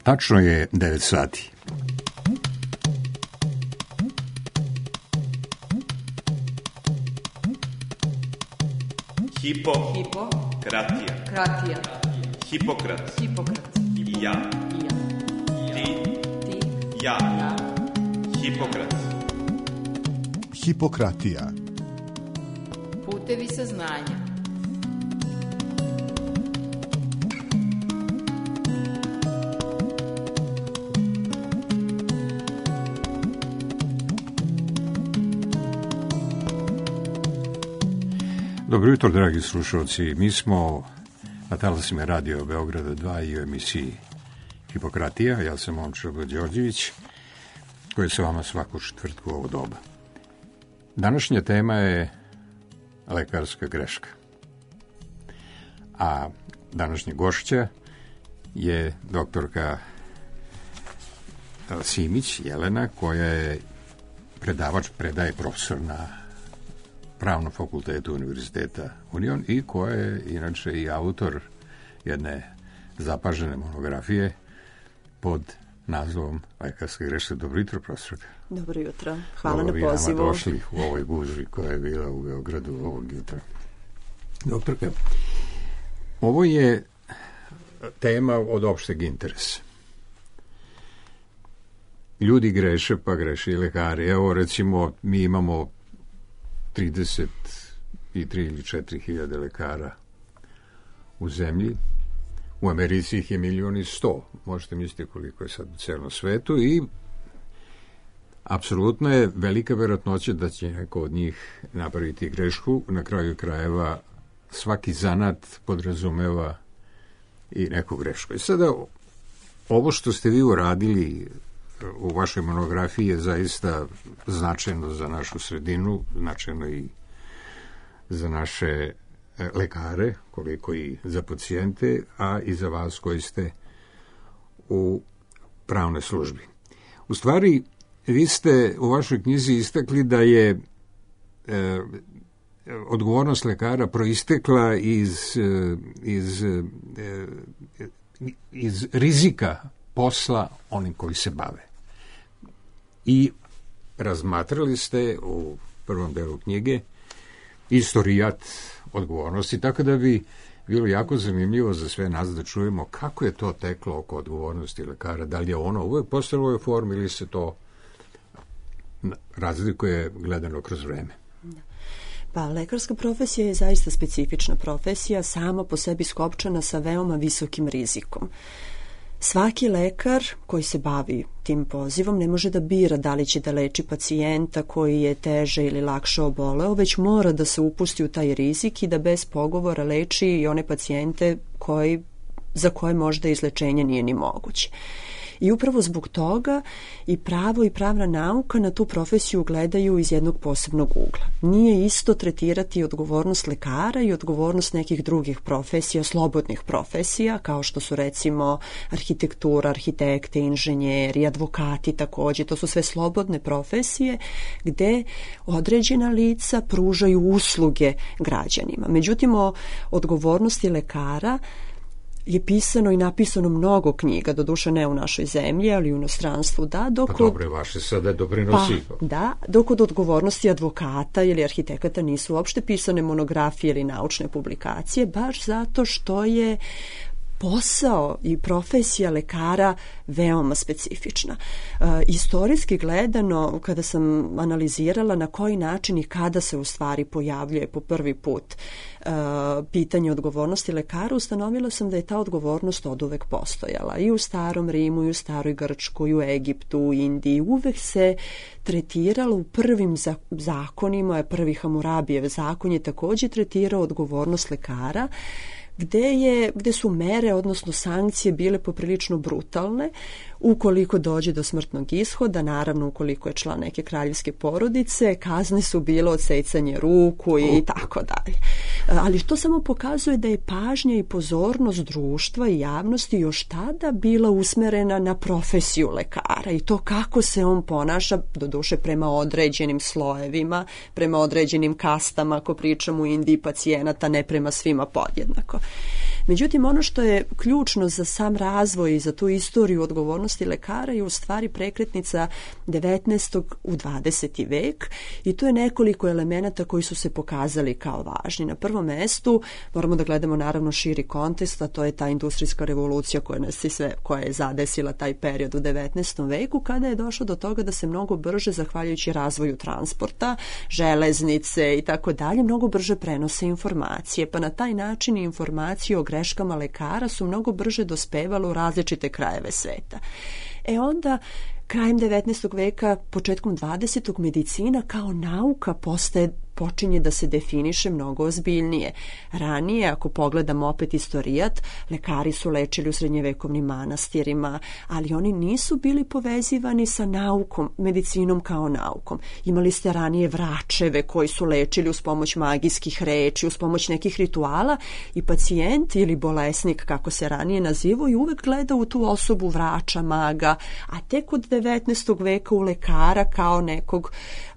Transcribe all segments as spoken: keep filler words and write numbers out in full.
Tačno je devet sati. Hipo. Hipo. Kratija. Kratija. Hipokrat. Hipokrat. I ja. I ja. Ti. Ti. Ja. Ja. Hipokrat. Hipokratija. Putevi saznanja. Dobro jutro, dragi slušalci. Mi smo na talasima Radio Beograda dva i u emisiji Hipokratija. Ja sam Momčilo Đorđević, koji je sa vama svaku četvrtku u ovo doba. Današnja tema je lekarska greška. A današnja gošća je doktorka Simić Jelena, koja je predavač, predaje profesor na Pravnom fakultetu Univerziteta Union i koja je inače i autor jedne zapažene monografije pod nazvom Lekarska greška. Dobro jutro, profesorka. Dobro jutro. Hvala Dobro, na pozivu. Vi nama došli u ovoj gužvi koja je bila u Beogradu ovog jutra. Doktorka, ovo je tema od opšteg interesa. Ljudi greše, pa greše i lekari. Evo, recimo, mi imamo trideset tri ili četiri hiljade lekara u zemlji. U Americi ih je milion i sto. Možete misliti koliko je sad u celom svetu i apsolutno je velika verovatnoća da će neko od njih napraviti grešku. Na kraju krajeva svaki zanat podrazumeva i neku grešku. I sada ovo što ste vi uradili u vašoj monografiji je zaista značajno za našu sredinu, značajno i za naše lekare, koliko i za pacijente, a i za vas koji ste u pravnoj službi. U stvari, vi ste u vašoj knjizi istakli da je e, odgovornost lekara proistekla iz, iz, e, iz rizika posla onim koji se bave. I razmatrali ste u prvom delu knjige istorijat odgovornosti, tako da bi bilo jako zanimljivo za sve nas da čujemo kako je to teklo oko odgovornosti lekara. Da li je ono uvek postalo u ovoj formi ili se to razlikuje gledano kroz vreme? Pa, lekarska profesija je zaista specifična profesija, sama po sebi skopčana sa veoma visokim rizikom. Svaki lekar koji se bavi tim pozivom ne može da bira da li će da leči pacijenta koji je teže ili lakše oboleo, već mora da se upusti u taj rizik i da bez pogovora leči i one pacijente koji, za koje možda izlečenje nije ni moguće. I upravo zbog toga i pravo i pravna nauka na tu profesiju gledaju iz jednog posebnog ugla. Nije isto tretirati odgovornost lekara i odgovornost nekih drugih profesija, slobodnih profesija, kao što su recimo arhitektura, arhitekte, inženjeri, advokati takođe. To su sve slobodne profesije gde određena lica pružaju usluge građanima. Međutim, o odgovornosti lekara je pisano i napisano mnogo knjiga, doduše ne u našoj zemlji, ali u inostranstvu, da. Dok pa dobro, vaše sada doprinosi. Pa, da, dok od odgovornosti advokata ili arhitekata nisu uopšte pisane monografije ili naučne publikacije, baš zato što je posao i profesija lekara veoma specifična. E, istorijski gledano, kada sam analizirala na koji način i kada se u stvari pojavljuje po prvi put e, pitanje odgovornosti lekara, ustanovila sam da je ta odgovornost oduvek postojala. I u starom Rimu, i u staroj Grčkoj, i u Egiptu, u Indiji. Uvek se tretiralo u prvim zakonima, prvi Hamurabijev zakon je takođe tretirao odgovornost lekara, gde, je, gde su mere, odnosno sankcije, bile poprilično brutalne, Ukoliko dođe do smrtnog ishoda, naravno ukoliko je član neke kraljevske porodice, kazne su bilo odsecanje ruku i tako dalje. Ali to samo pokazuje da je pažnja i pozornost društva i javnosti još tada bila usmerena na profesiju lekara i to kako se on ponaša, doduše prema određenim slojevima, prema određenim kastama, ako pričamo u Indiji pacijenata, ne prema svima podjednako. Međutim, ono što je ključno za sam razvoj i za tu istoriju odgovornosti lekara je u stvari prekretnica devetnaestog u dvadeseti vek i tu je nekoliko elemenata koji su se pokazali kao važni. Na prvom mestu moramo da gledamo naravno širi kontekst, a to je ta industrijska revolucija koja nas i sve, koja je zadesila taj period u devetnaestom veku, kada je došlo do toga da se mnogo brže, zahvaljujući razvoju transporta, železnice i tako dalje, mnogo brže prenose informacije, pa na taj način informacije o greškama lekara su mnogo brže dospevale u različite krajeve sveta. E onda, krajem devetnaestog veka, početkom dvadesetog medicina kao nauka postaje počinje da se definiše mnogo ozbiljnije. Ranije, ako pogledamo opet istorijat, lekari su lečili u srednjevekovnim manastirima, ali oni nisu bili povezivani sa naukom, medicinom kao naukom. Imali ste ranije vračeve koji su lečili uz pomoć magijskih reči, uz pomoć nekih rituala i pacijent ili bolesnik, kako se ranije nazivao, i uvek gleda u tu osobu vrača, maga, a tek od devetnaestog veka u lekara kao nekog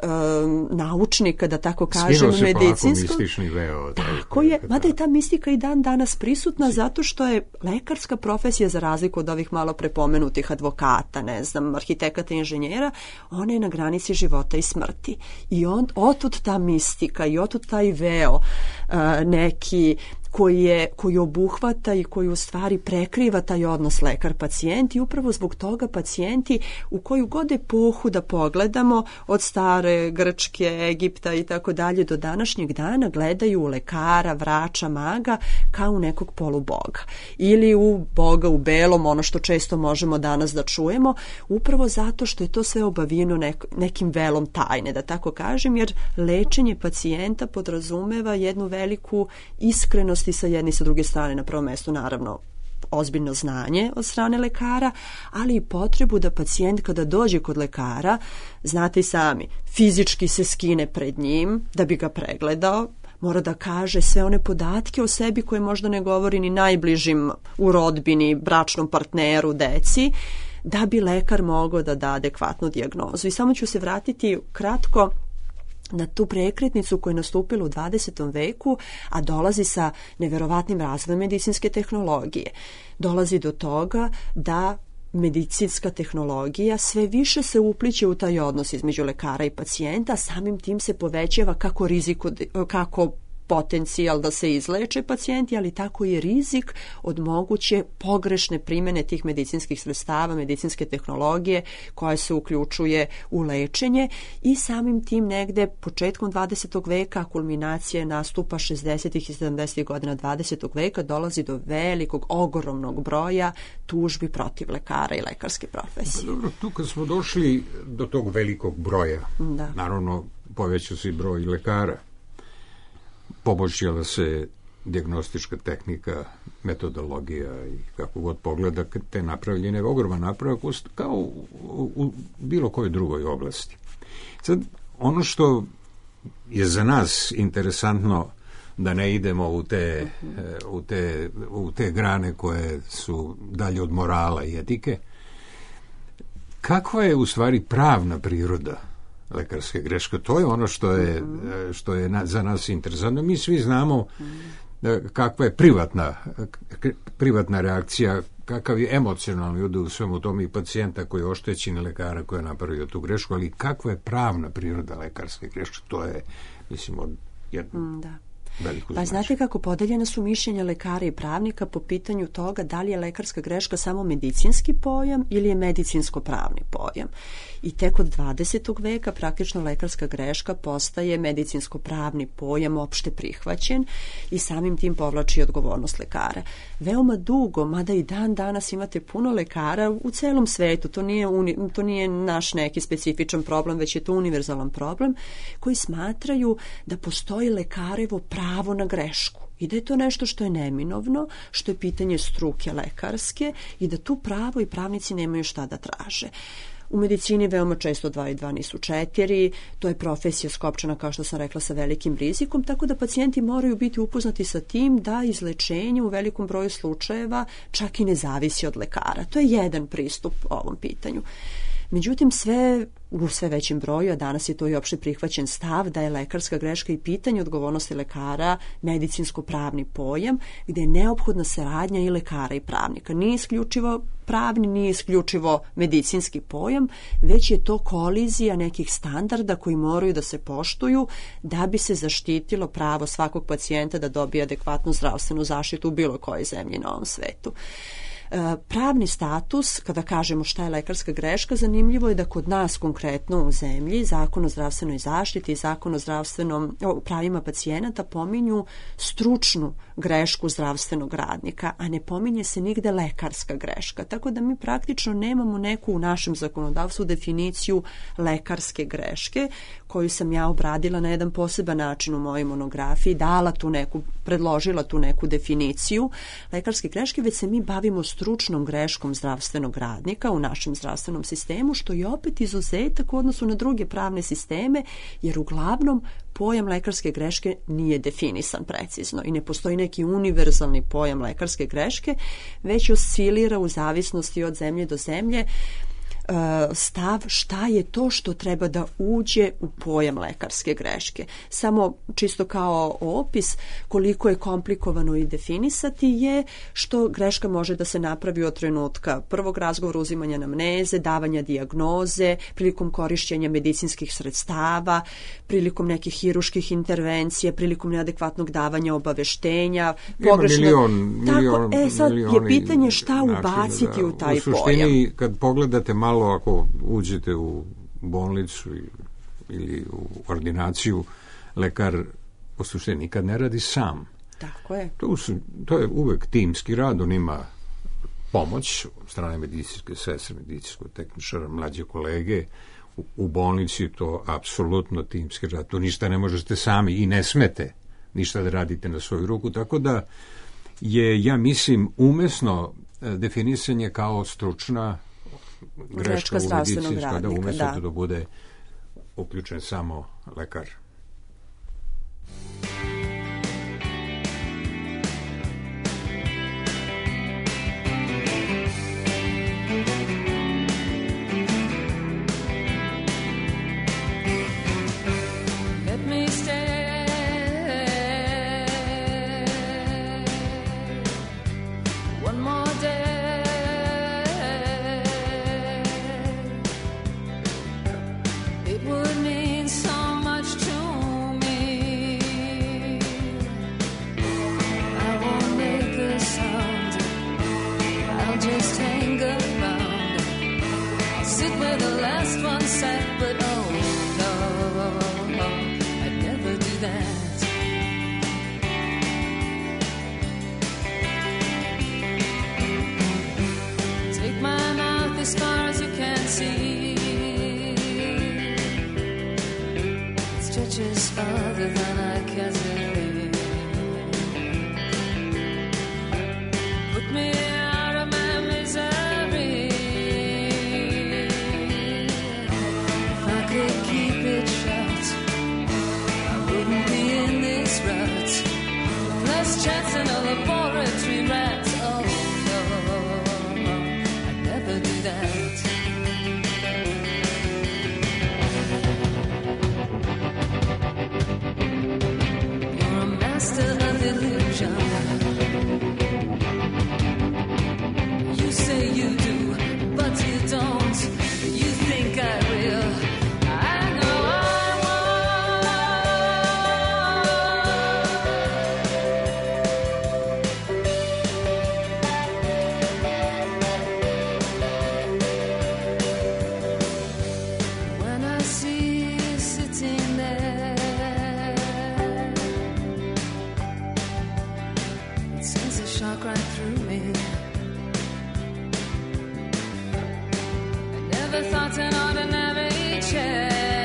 um, naučnika, da tako kažem, medicinskog. Veo, tako je, mada je ta mistika i dan danas prisutna zato što je lekarska profesija, za razliku od ovih malo prepomenutih advokata, ne znam, arhitekata i inženjera, ona je na granici života i smrti. I on, otud ta mistika i otud taj veo uh, neki koji je koji obuhvata i koji u stvari prekriva taj odnos lekar-pacijent i upravo zbog toga pacijenti u koju god epohu da pogledamo, od stare Grčke, Egipta i tako dalje do današnjeg dana, gledaju u lekara, vrača, maga kao nekog poluboga ili u boga u belom, ono što često možemo danas da čujemo, upravo zato što je to sve obavijeno nek, nekim velom tajne, da tako kažem, jer lečenje pacijenta podrazumeva jednu veliku iskrenost i sa jedne i sa druge strane. Na prvom mjestu naravno ozbiljno znanje od strane lekara, ali i potrebu da pacijent kada dođe kod lekara, znate i sami, fizički se skine pred njim da bi ga pregledao, mora da kaže sve one podatke o sebi koje možda ne govori ni najbližim u rodbini, bračnom partneru, deci, da bi lekar mogao da da adekvatnu dijagnozu. I samo ću se vratiti kratko na tu prekretnicu koja je nastupila u dvadesetom veku, a dolazi sa neverovatnim razvojem medicinske tehnologije. Dolazi do toga da medicinska tehnologija sve više se upliće u taj odnos između lekara i pacijenta, samim tim se povećava kako rizik, kako potencijal da se izleče pacijenti, ali tako i rizik od moguće pogrešne primjene tih medicinskih sredstava, medicinske tehnologije koja se uključuje u lečenje i samim tim negde početkom dvadesetog veka, kulminacije nastupa šezdesetih i sedamdesetih godina dvadesetog veka, dolazi do velikog, ogromnog broja tužbi protiv lekara i lekarske profesije. Dobro, tu kad smo došli do tog velikog broja, da. Naravno povećao se i broj lekara, poboljšala se dijagnostička tehnika, metodologija i kako god pogleda, te napravljene ogroman napravak kao u, u bilo kojoj drugoj oblasti. Sad, ono što je za nas interesantno, da ne idemo u te, u te, u te grane koje su dalje od morala i etike, kakva je u stvari pravna priroda lekarske greške? To je ono što je, što je na, za nas interesantno. Mi svi znamo kakva je privatna, privatna reakcija, kakav je emocionalni udar u svemu tomu i pacijenta koji je oštećen i lekara koji je napravio tu grešku, ali kakva je pravna priroda lekarske greške? To je, mislim, od jednog... Da. Pa znate kako podeljena su mišljenja lekara i pravnika po pitanju toga da li je lekarska greška samo medicinski pojam ili je medicinsko-pravni pojam. I tek od dvadesetog veka praktično lekarska greška postaje medicinsko-pravni pojam, opšte prihvaćen i samim tim povlači odgovornost lekara. Veoma dugo, mada i dan danas imate puno lekara u celom svetu, to nije, uni, to nije naš neki specifičan problem, već je to univerzalan problem, koji smatraju da postoji lekarevo pravo na grešku i da je to nešto što je neminovno, što je pitanje struke lekarske i da tu pravo i pravnici nemaju šta da traže. U medicini veoma često dva i dva nisu četiri, to je profesija skopčana, kao što sam rekla, sa velikim rizikom, tako da pacijenti moraju biti upoznati sa tim da izlečenje u velikom broju slučajeva čak i ne zavisi od lekara. To je jedan pristup ovom pitanju. Međutim, sve u sve većem broju, a danas je to i opšte prihvaćen stav, da je lekarska greška i pitanje odgovornosti lekara medicinsko-pravni pojam, gde je neophodna saradnja i lekara i pravnika. Nije isključivo pravni, nije isključivo medicinski pojam, već je to kolizija nekih standarda koji moraju da se poštuju da bi se zaštitilo pravo svakog pacijenta da dobije adekvatnu zdravstvenu zaštitu u bilo kojoj zemlji na ovom svetu. Pravni status, kada kažemo šta je lekarska greška, zanimljivo je da kod nas konkretno u zemlji Zakon o zdravstvenoj zaštiti i Zakon o zdravstvenom o pravima pacijenata pominju stručnu grešku zdravstvenog radnika, a ne pominje se nigde lekarska greška. Tako da mi praktično nemamo neku u našem zakonodavstvu definiciju lekarske greške, koju sam ja obradila na jedan poseban način u mojoj monografiji, dala tu neku, predložila tu neku definiciju lekarske greške, već se mi bavimo stručnom greškom zdravstvenog radnika u našem zdravstvenom sistemu, što je opet izuzetak u odnosu na druge pravne sisteme, jer uglavnom pojam lekarske greške nije definisan precizno i ne postoji neki univerzalni pojam lekarske greške, već oscilira u zavisnosti od zemlje do zemlje stav šta je to što treba da uđe u pojam lekarske greške. Samo čisto kao opis koliko je komplikovano i definisati je što greška može da se napravi od trenutka prvog razgovora, uzimanja anamneze, davanja dijagnoze, prilikom korišćenja medicinskih sredstava, prilikom nekih hiruških intervencija, prilikom neadekvatnog davanja obaveštenja. Pogrešno... Milion, milion, Tako, e, sad je pitanje šta ubaciti da, u taj u suštini, pojam. Kad pogledate malo, ako uđete u bolnicu ili u ordinaciju, lekar u suštini nikad ne radi sam. Tako je. To, su, to je uvek timski rad, on ima pomoć strane medicinske sestre, medicinskog tehničara, mlađe kolege. U, u bolnici to apsolutno timski rad. To ništa ne možete sami i ne smete ništa da radite na svoju ruku, tako da je, ja mislim, umesno definisanje kao stručna greška u medicinskoj, da umjesto da. da bude uključen samo lekar.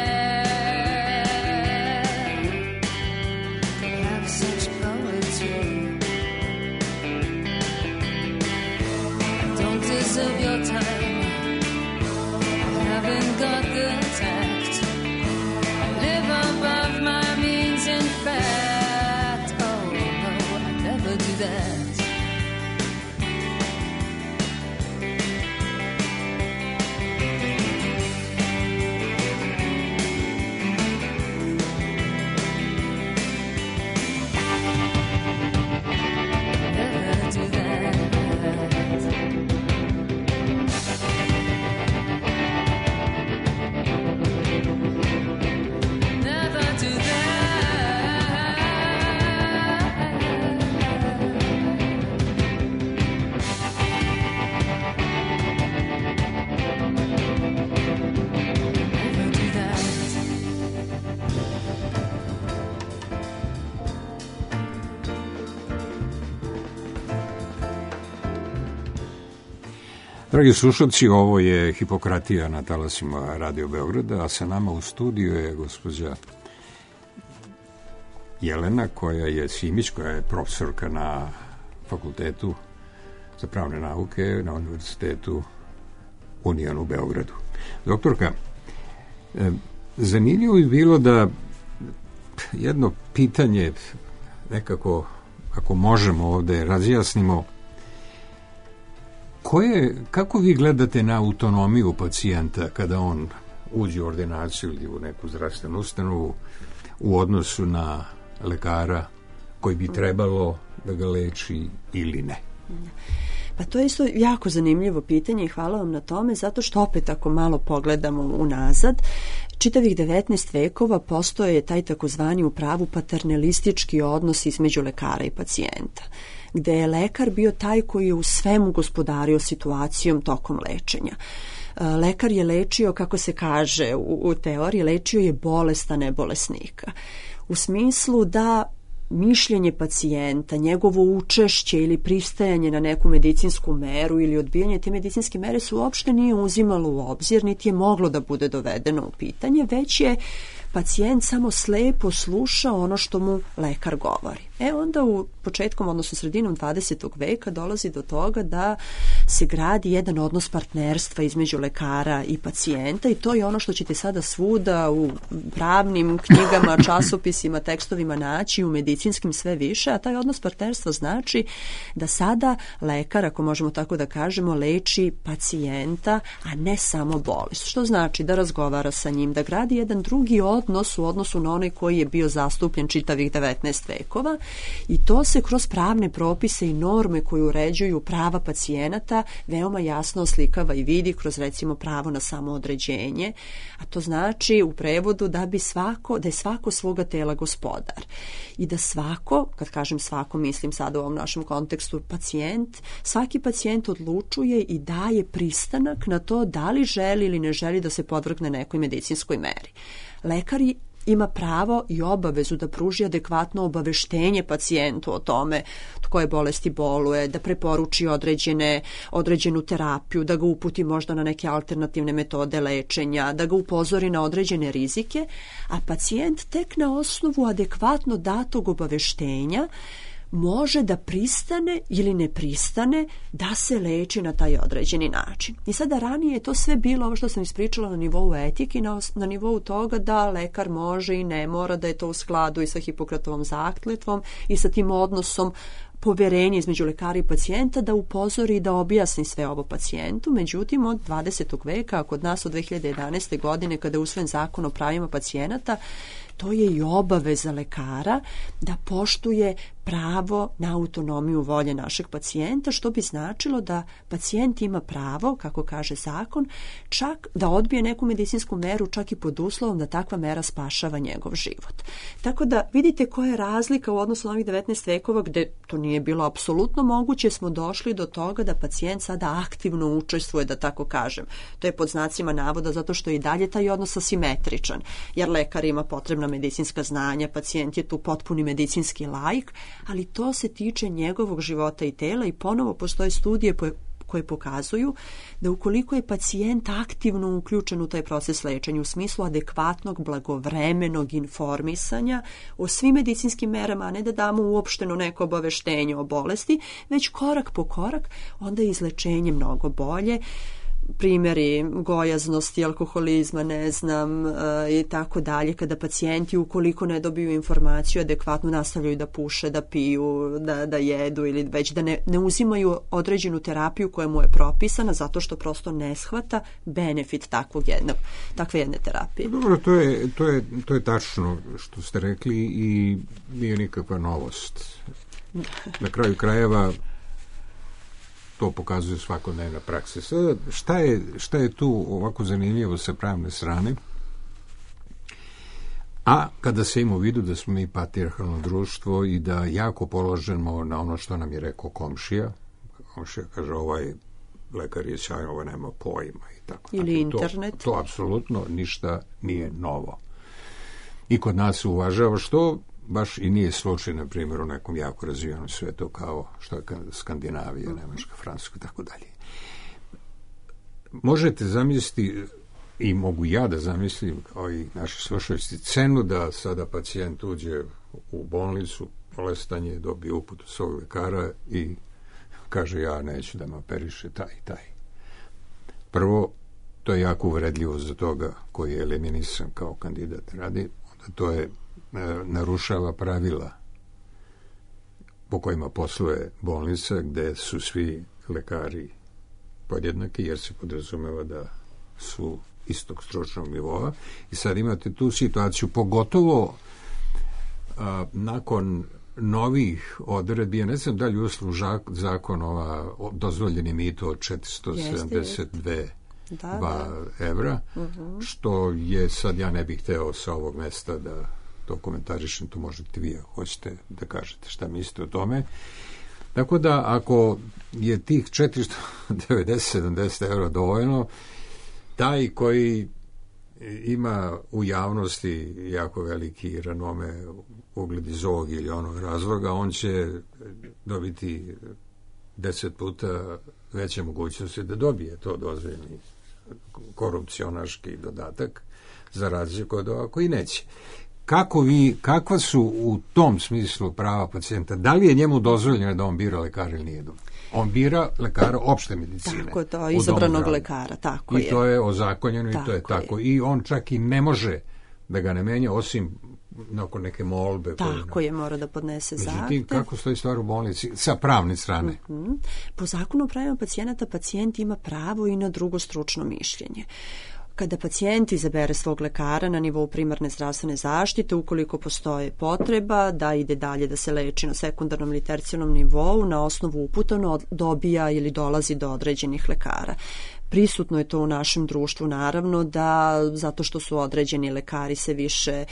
Such poetry. Dragi slušalci, ovo je Hipokratija na talasima Radio Beograda, a sa nama u studiju je gospođa Jelena, koja je Simić, koja je profesorka na Fakultetu za pravne nauke na Univerzitetu Union u Beogradu. Doktorka, zanimljivo bi bilo da jedno pitanje nekako, ako možemo ovde razjasnimo, koje, kako vi gledate na autonomiju pacijenta kada on uđe u ordinaciju ili u neku zdravstvenu ustanovu u odnosu na lekara koji bi trebalo da ga leči ili ne? Pa to je isto jako zanimljivo pitanje i hvala vam na tome, zato što opet ako malo pogledamo unazad, čitavih devetnaest vekova postoje taj takozvani u pravu paternalistički odnos između lekara i pacijenta, gde je lekar bio taj koji je u svemu gospodario situacijom tokom lečenja. Lekar je lečio, kako se kaže u, u teoriji, lečio je bolest, a ne bolesnika. U smislu da mišljenje pacijenta, njegovo učešće ili pristajanje na neku medicinsku meru ili odbijanje te medicinske mere se uopšte nije uzimalo u obzir, niti je moglo da bude dovedeno u pitanje, već je pacijent samo slepo sluša ono što mu lekar govori. E onda u početkom, odnosno sredinom dvadesetog veka dolazi do toga da se gradi jedan odnos partnerstva između lekara i pacijenta i to je ono što ćete sada svuda u pravnim knjigama, časopisima, tekstovima naći, u medicinskim sve više, a taj odnos partnerstva znači da sada lekar, ako možemo tako da kažemo, leči pacijenta, a ne samo bolest. Što znači da razgovara sa njim, da gradi jedan drugi odnos u odnosu na onaj koji je bio zastupljen čitavih devetnaest vekova. I to se kroz pravne propise i norme koje uređuju prava pacijenata veoma jasno oslikava i vidi kroz recimo pravo na samoodređenje, a to znači u prevodu da bi svako, da je svako svoga tela gospodar i da svako, kad kažem svako mislim sad u ovom našem kontekstu pacijent, svaki pacijent odlučuje i daje pristanak na to da li želi ili ne želi da se podvrgne nekoj medicinskoj meri. Lekari ima pravo i obavezu da pruži adekvatno obaveštenje pacijentu o tome od koje bolesti boluje, da preporuči određene, određenu terapiju, da ga uputi možda na neke alternativne metode lečenja, da ga upozori na određene rizike, a pacijent tek na osnovu adekvatno datog obaveštenja može da pristane ili ne pristane da se leči na taj određeni način. I sada ranije je to sve bilo, ovo što sam ispričala, na nivou etike, na, na nivou toga da lekar može i ne mora, da je to u skladu i sa Hipokratovom zakletvom i sa tim odnosom poverenje između lekara i pacijenta da upozori i da objasni sve ovo pacijentu. Međutim, od dvadesetog veka, a kod nas od dve hiljade jedanaeste. godine, kada je usvojen zakon o pravima pacijenata, to je i obaveza lekara da poštuje pravo na autonomiju volje našeg pacijenta, što bi značilo da pacijent ima pravo, kako kaže zakon, čak da odbije neku medicinsku meru, čak i pod uslovom da takva mera spašava njegov život. Tako da vidite koja je razlika u odnosu na ovih devetnaest vekova, gde to nije bilo apsolutno moguće, smo došli do toga da pacijent sada aktivno učestvuje, da tako kažem. To je pod znacima navoda zato što je i dalje taj odnos asimetričan, jer lekar ima potrebna medicinska znanja, pacijent je tu potpuni medicinski laik, ali to se tiče njegovog života i tela i ponovo postoje studije koje pokazuju da ukoliko je pacijent aktivno uključen u taj proces lečenja u smislu adekvatnog, blagovremenog informisanja o svim medicinskim merama, a ne da damo uopšteno neko obaveštenje o bolesti, već korak po korak, onda je izlečenje mnogo bolje. Primjeri gojaznosti, alkoholizma, ne znam, e, i tako dalje, kada pacijenti ukoliko ne dobiju informaciju adekvatno nastavljaju da puše, da piju, da, da jedu ili već da ne, ne uzimaju određenu terapiju koja mu je propisana zato što prosto ne shvata benefit takvog jednog, takve jedne terapije. Dobro, to je, to je, to je tačno što ste rekli i nije nikakva novost. Na kraju krajeva to pokazuje svakodnevna praksa. Sada, šta je, šta je tu ovako zanimljivo sa pravne strane? A kada se ima u vidu da smo mi patrijarhalno društvo i da jako položemo na ono što nam je rekao komšija, komšija kaže ovaj lekar je sjajan, ovaj nema pojma i tako. Ili to, internet. To apsolutno ništa nije novo. I kod nas se uvažava, što baš i nije slučaj, na primjer, u nekom jako razvijenom svetu kao što je Skandinavija, Nemačka, Francuska, tako dalje. možete zamisliti, i mogu ja da zamislim, kao i naši slušalci, cenu da sada pacijent uđe u bolnicu, bolestan je, dobije uputu svog lekara i kaže ja neću da me operiše taj i taj. Prvo, to je jako uvredljivo za toga koji je eliminisan kao kandidat radi, onda to je, e, narušava pravila po kojima posluje bolnica, gde su svi lekari podjednaki, jer se podrazumeva da su istog stručnog nivoa. I sad imate tu situaciju, pogotovo a, nakon novih odredbi, ja ne znam da li uslov zakon ova dozvoljeni mito od četiristo sedamdeset dve da, da. evra, uh-huh. što je sad, ja ne bih hteo sa ovog mesta da to komentarišem, to možete vi ako hoćete da kažete šta mislite o tome. Tako da, ako je tih četiristo devedeset sedamdeset evra dovoljno, taj koji ima u javnosti jako veliki renome, ugled iz ovog ili onog razloga, on će dobiti deset puta veće mogućnosti da dobije to dozvoljeni korupcionaški dodatak, za razliku od ovako i neće. Kako vi, kakva su u tom smislu prava pacijenta? Da li je njemu dozvoljeno da on bira lekara ili nije? On bira lekara opšte medicine. Tako je to, izabranog lekara, tako I je. I to je ozakonjeno tako i to je tako. Je. I on čak i ne može da ga ne menja, osim nakon neke molbe. Tako koje, je, mora da podnese zahtev. Međutim, kako stoji stvar u bolnici sa pravne strane? Mm-hmm. Po zakonu o pravima pacijenata, pacijent ima pravo i na drugo stručno mišljenje. Kada pacijent izabere svog lekara na nivou primarne zdravstvene zaštite, ukoliko postoje potreba da ide dalje da se leči na sekundarnom ili tercijalnom nivou, na osnovu uputa dobija ili dolazi do određenih lekara. Prisutno je to u našem društvu, naravno, da zato što su određeni lekari se više e,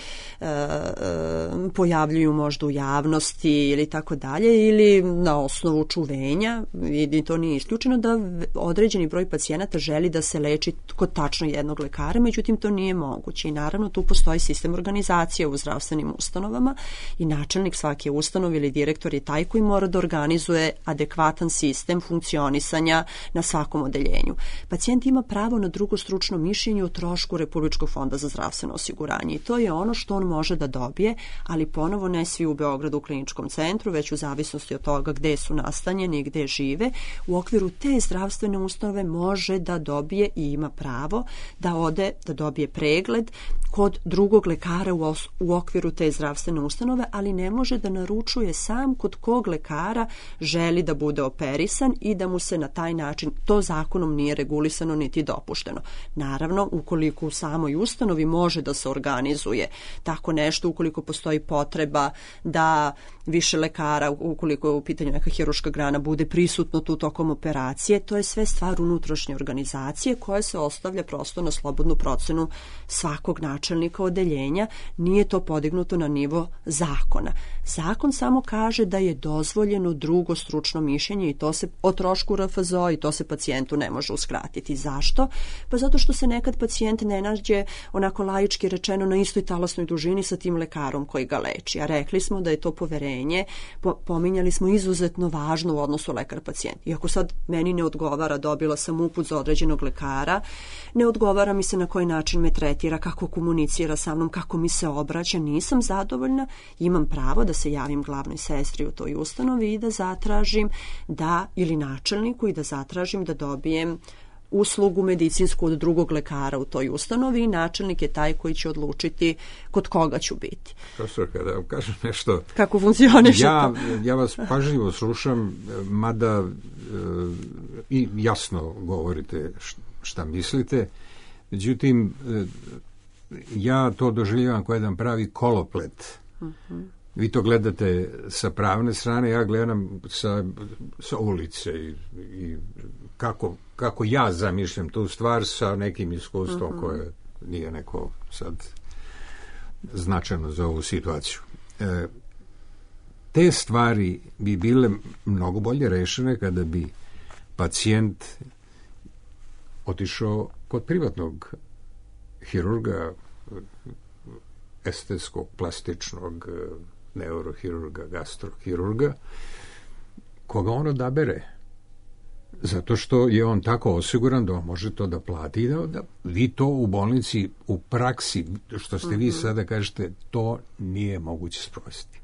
e, pojavljuju možda u javnosti ili tako dalje, ili na osnovu čuvenja, i to nije isključeno, da određeni broj pacijenata želi da se leči kod tačno jednog lekara, međutim to nije moguće. I naravno tu postoji sistem organizacije u zdravstvenim ustanovama i načelnik svake ustanove ili direktor je taj koji mora da organizuje adekvatan sistem funkcionisanja na svakom odeljenju. Pacijent ima pravo na drugo stručno mišljenje o trošku Republičkog fonda za zdravstveno osiguranje i to je ono što on može da dobije, ali ponovo ne svi u Beogradu u kliničkom centru, već u zavisnosti od toga gde su nastanjeni i gde žive. U okviru te zdravstvene ustanove može da dobije i ima pravo da ode, da dobije pregled kod drugog lekara u, os- u okviru te zdravstvene ustanove, ali ne može da naručuje sam kod kog lekara želi da bude operisan i da mu se na taj način, to zakonom nije regulisano niti dopušteno. Naravno, ukoliko u samoj ustanovi može da se organizuje tako nešto, ukoliko postoji potreba da više lekara, ukoliko je u pitanju neka hiruška grana, bude prisutno tu tokom operacije, to je sve stvar unutrašnje organizacije koja se ostavlja prosto na slobodnu procenu svakog načelnika odeljenja. Nije to podignuto na nivo zakona. Zakon samo kaže da je dozvoljeno drugo stručno mišljenje i to se o trošku R F Z O i to se pacijentu ne može uskratiti. Zašto? Pa zato što se nekad pacijent ne nađe, onako laički rečeno, na istoj talasnoj dužini sa tim lekarom koji ga leči. A rekli smo da je to poverenje, po, pominjali smo, izuzetno važno u odnosu lekar-pacijent. Iako sad meni ne odgovara, dobila sam uput za određenog lekara, ne odgovara mi se na koji način me tretira, kako komunicira sa mnom, kako mi se obraća, nisam zadovoljna, imam pravo da se javim glavnoj sestri u toj ustanovi i da zatražim da, ili načelniku, i da zatražim da dobijem uslugu medicinsku od drugog lekara u toj ustanovi i načelnik je taj koji će odlučiti kod koga ću biti. Profesor, kada vam kažem nešto... Kako funkcioniše ja, to? Ja vas pažljivo slušam, mada e, i jasno govorite šta mislite, međutim, e, ja to doživljavam kao jedan pravi koloplet. Uh-huh. Vi to gledate sa pravne strane, ja gledam sa, sa ulice i, i kako, kako ja zamišljam tu stvar sa nekim iskustvom uh-huh. koje nije neko sad značajno za ovu situaciju. E, te stvari bi bile mnogo bolje rešene kada bi pacijent otišao kod privatnog hirurga, estetskog, plastičnog, neurohirurga, gastrohirurga, koga on odabere Zato što je on tako osiguran da on može to da plati i da, da vi to u bolnici, u praksi, što ste vi sada kažete, to nije moguće sprovesti.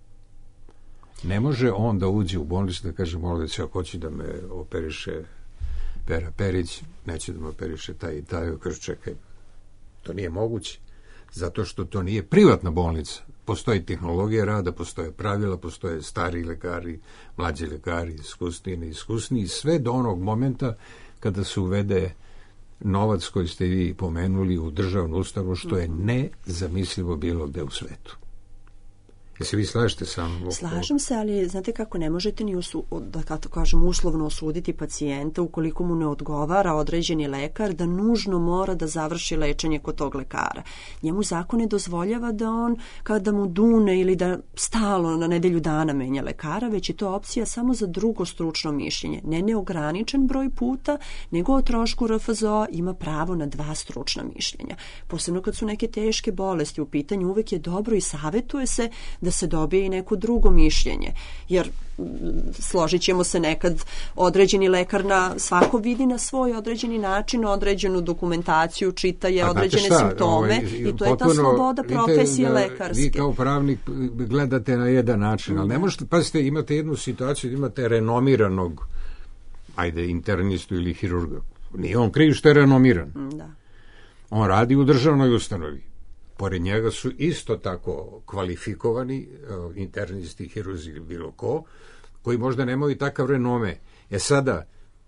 Ne može on da uđe u bolnicu da kaže, molim da se, ako hoće da me operiše Pera Perić, neće da me operiše taj i taj, kaže, čekaj, to nije moguće, zato što to nije privatna bolnica. Postoji tehnologija rada, postoje pravila, postoje stari lekari, mlađi lekari, iskusni i neiskusni, sve do onog momenta kada se uvede novac koji ste vi pomenuli u državnu ustanovu, što je nezamislivo bilo gde u svetu. Jesi vi slažete samo? Slažem se, ali znate kako, ne možete ni usu, da kako kažem, uslovno osuditi pacijenta ukoliko mu ne odgovara određeni lekar da nužno mora da završi lečenje kod tog lekara. Njemu zakon ne dozvoljava da on kada mu dune ili da stalno na nedelju dana menja lekara, već je to opcija samo za drugo stručno mišljenje. Ne neograničen broj puta, nego o trošku R F Z O ima pravo na dva stručna mišljenja. Posebno kad su neke teške bolesti u pitanju, uvek je dobro i savjetuje se da se dobije i neko drugo mišljenje. Jer složit ćemo se, nekad određeni lekar na svako vidi na svoj određeni način, određenu dokumentaciju, čita je određene šta, simptome ovaj, i to je ta sloboda profesije da, lekarske. Vi kao pravnik gledate na jedan način, ali ne možete, pazite, imate jednu situaciju, imate renomiranog, ajde, internistu ili hirurga. Nije on kriv što je renomiran. Da. On radi u državnoj ustanovi. Pored njega su isto tako kvalifikovani uh, internisti, hirurzi ili bilo ko, koji možda nemaju takav renome. E sada,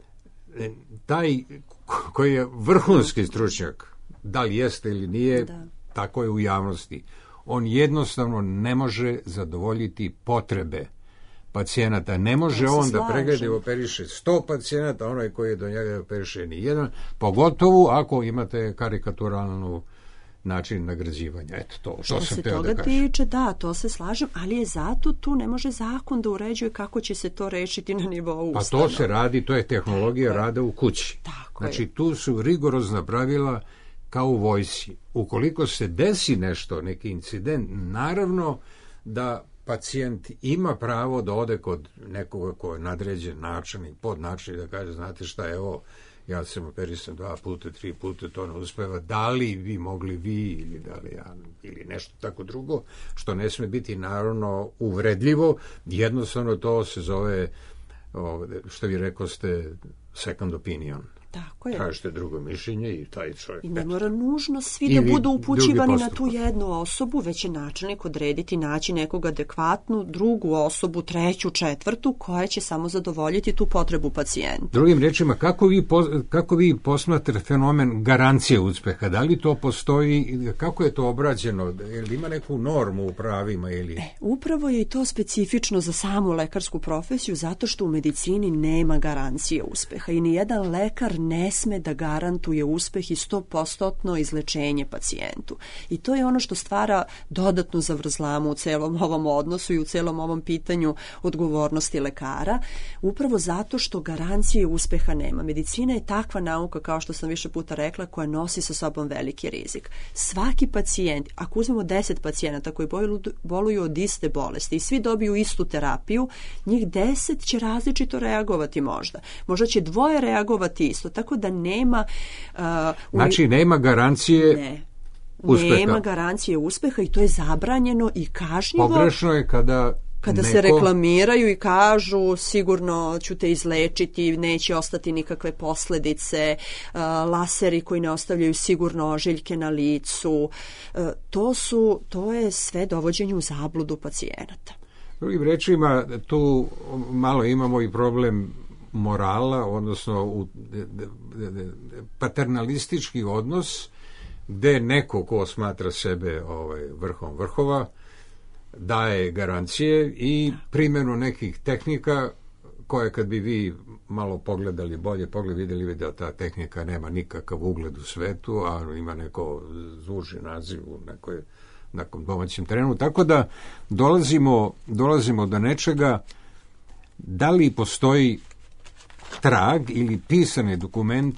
taj koji je vrhunski stručnjak, da li jeste ili nije, da. Tako je u javnosti. On jednostavno ne može zadovoljiti potrebe pacijenata. Ne može on da pregleda i operiše sto pacijenata, onaj koji je do njega operiše ni jedan, pogotovo ako imate karikaturalnu način nagrađivanja. Eto, to, to što sam se teo toga da kažem. tiče, da, to se slažem, ali je zato tu ne može zakon da uređuje kako će se to rešiti na nivou pa ustanova. To se radi, to je tehnologija tako rada u kući. Tako znači, je. Tu su rigorozna pravila kao u vojsci. Ukoliko se desi nešto, neki incident, naravno da pacijent ima pravo da ode kod nekoga ko je nadređen načelnik, podnačelnik, da kaže, znate šta, evo, ja sam operisan dva puta, tri puta, to ne uspeva, da li bi mogli vi ili da li ja, ili nešto tako drugo, što ne sme biti naravno uvredljivo, jednostavno to se zove, što vi rekao ste, second opinion. Tako je. Tražite drugo mišljenje i taj čovjek. I ne mora nužno svi da budu upućivani na tu jednu osobu, već je načelnik odrediti, naći nekog adekvatnu drugu osobu, treću, četvrtu, koja će samo zadovoljiti tu potrebu pacijenta. Drugim rečima, kako vi, kako vi posmatrate fenomen garancije uspeha? Da li to postoji, kako je to obrađeno? Ili ima neku normu u pravima? Ili... E, upravo je i to specifično za samu lekarsku profesiju, zato što u medicini nema garancije uspeha i nijedan lekar ne sme da garantuje uspeh i sto posto izlečenje pacijentu. I to je ono što stvara dodatnu zavrzlamu u celom ovom odnosu i u celom ovom pitanju odgovornosti lekara, upravo zato što garancije uspeha nema. Medicina je takva nauka, kao što sam više puta rekla, koja nosi sa sobom veliki rizik. Svaki pacijent, ako uzmemo deset pacijenata koji boluju od iste bolesti i svi dobiju istu terapiju, njih deset će različito reagovati možda. Možda će dvoje reagovati isto, tako da nema... Uh, znači, nema garancije ne, uspeha. Nema garancije uspeha i to je zabranjeno i kažnjivo. Pogrešno je kada... Kada neko... se reklamiraju i kažu sigurno ću te izlečiti, neće ostati nikakve posledice, uh, laseri koji ne ostavljaju sigurno ožiljke na licu, uh, to su, to je sve dovođenje u zabludu pacijenata. Drugim rečima, tu malo imamo i problem morala, odnosno u, de, de, de, paternalistički odnos, gde neko ko smatra sebe ovaj, vrhom vrhova, daje garancije i primjenu nekih tehnika koje kad bi vi malo pogledali, bolje pogled, vidjeli da ta tehnika nema nikakav ugled u svetu, a ima neko zvučni naziv u nekoj, nekom domaćem terenu. Tako da dolazimo, dolazimo do nečega, da li postoji trag ili pisani dokument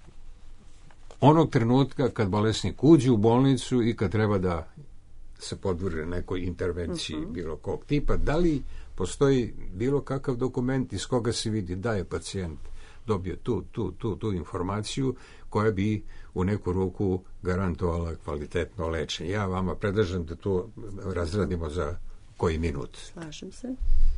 onog trenutka kad bolesnik uđe u bolnicu i kad treba da se podvrgne nekoj intervenciji uh-huh. bilo kog tipa, da li postoji bilo kakav dokument iz koga se vidi da je pacijent dobio tu, tu, tu, tu informaciju koja bi u neku ruku garantovala kvalitetno lečenje. Ja vama predlažem da to razradimo za koji minut. Slažem se.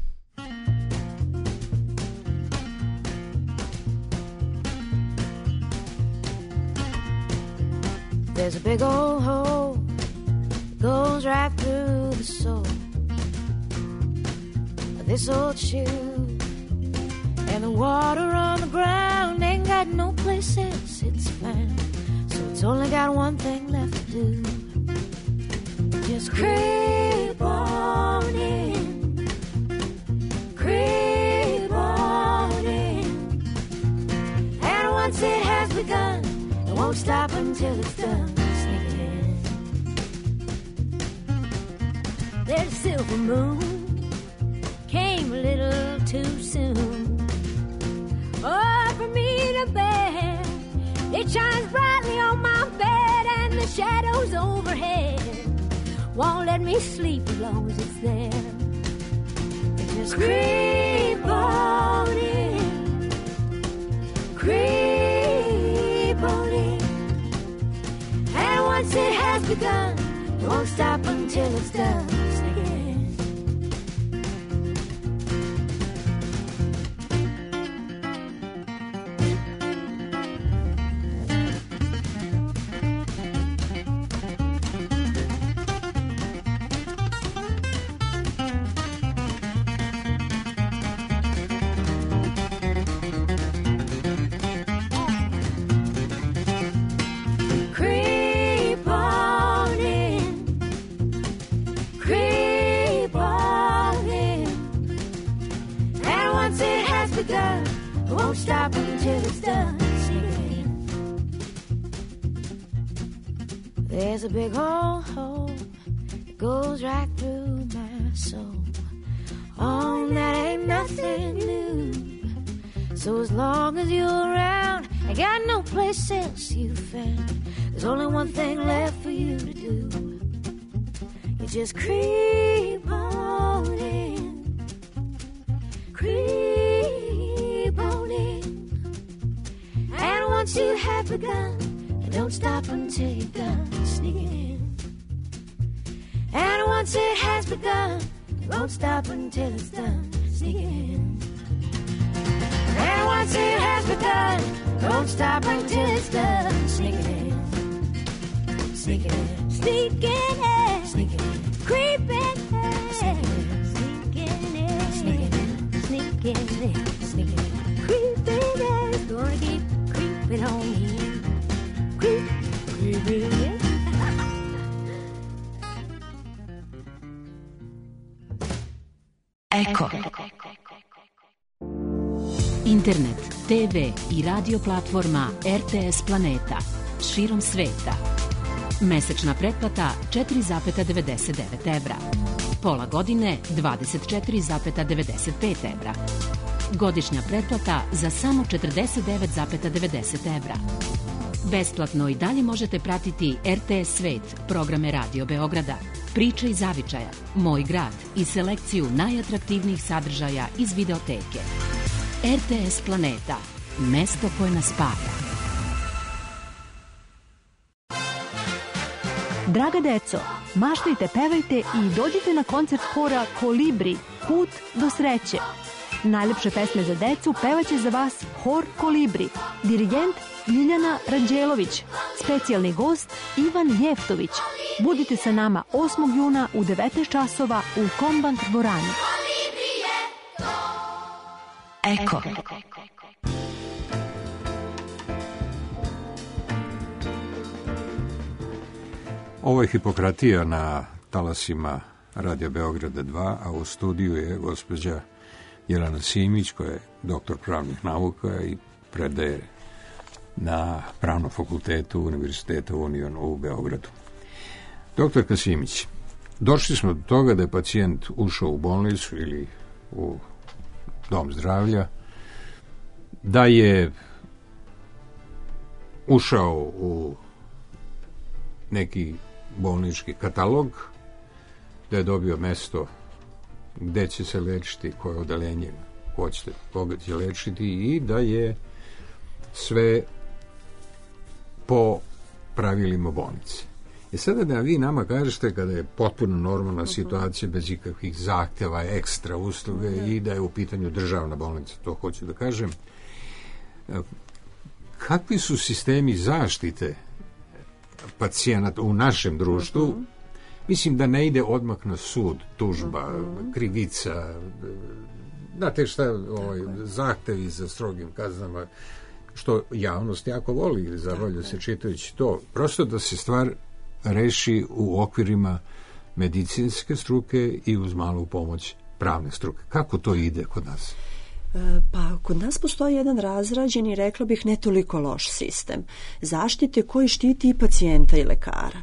There's a big old hole that goes right through the soul of this old shoe, and the water on the ground ain't got no place else it's found, so it's only got one thing left to do. Just creep on in, creep on in, and once it has begun, it won't stop until it's done. Sneaking in. There's a silver moon, came a little too soon. Oh, for me to bear, it shines brightly on my bed, and the shadows overhead won't let me sleep as long as it's there. It just creep on in, creep on in, and once it has begun, it won't stop until it's done. Sneak it in. Stop until it's done. Singing. There's a big old hole that goes right through my soul. Oh, that ain't nothing new. So as long as you're around, I got no place else you found. There's only one thing left for you to do. You just creep on in, creep on in, and once you have begun, you don't stop until you're done. Sneaking in, and once it has begun, you won't stop until it's done. Sneaking in, and once it has begun, don't stop until it's done. Sneaking in, sneaking in, sneaking in, sneaking in, creeping in, sneaking in, sneaking in, sneaking in, sneaking in, creeping in. It's gonna keep creeping on in, creep, creeping in. Eko. Internet, te ve i radio platforma R T S Planeta širom sveta. Mesečna pretplata četiri zarez devedeset devet evra. Pola godine dvadeset četiri zarez devedeset pet evra. Godišnja pretplata za samo četrdeset devet zarez devedeset evra. Besplatno i dalje možete pratiti R T S Svet, programe Radio Beograda, Priče iz zavičaja, Moj grad i selekciju najatraktivnijih sadržaja iz videoteke. R T S Planeta, mesto koje nas spaja. Draga deco, maštajte, pevajte i dođite na koncert hora Kolibri, Put do sreće. Najlepše pesme za decu pevaće za vas hor Kolibri, dirigent Ljiljana Ranđelović, specijalni gost Ivan Jeftović. Budite sa nama osmog juna u devetnaest časova u Kombank dvorani. Eko. Ovo je Hipokratija na talasima Radio Beograda dva, a u studiju je gospođa Jelena Simić, koja je doktor pravnih nauka i predaje na Pravnom fakultetu Univerziteta Union u Beogradu. Doktorka Simić, došli smo do toga da je pacijent ušao u bolnicu ili u dom zdravlja, da je ušao u neki bolnički katalog, da je dobio mesto gde će se lečiti, koje odeljenje hoćete, koga će lečiti, i da je sve po pravilima bolnice. I sada da vi nama kažete kada je potpuno normalna situacija bez ikakvih zahteva, ekstra usluge i da je u pitanju državna bolnica, to hoću da kažem, kakvi su sistemi zaštite pacijenata u našem društvu? Uh-huh. Mislim da ne ide odmah na sud, tužba, uh-huh. krivica, znate šta, ovaj, zahtevi za strogim kaznama, što javnost jako voli, zavolja se čitajući to, prosto da se stvar reši u okvirima medicinske struke i uz malu pomoć pravne struke. Kako to ide kod nas? Pa kod nas postoji jedan razrađen i rekla bih ne toliko loš sistem zaštite koji štiti i pacijenta i lekara.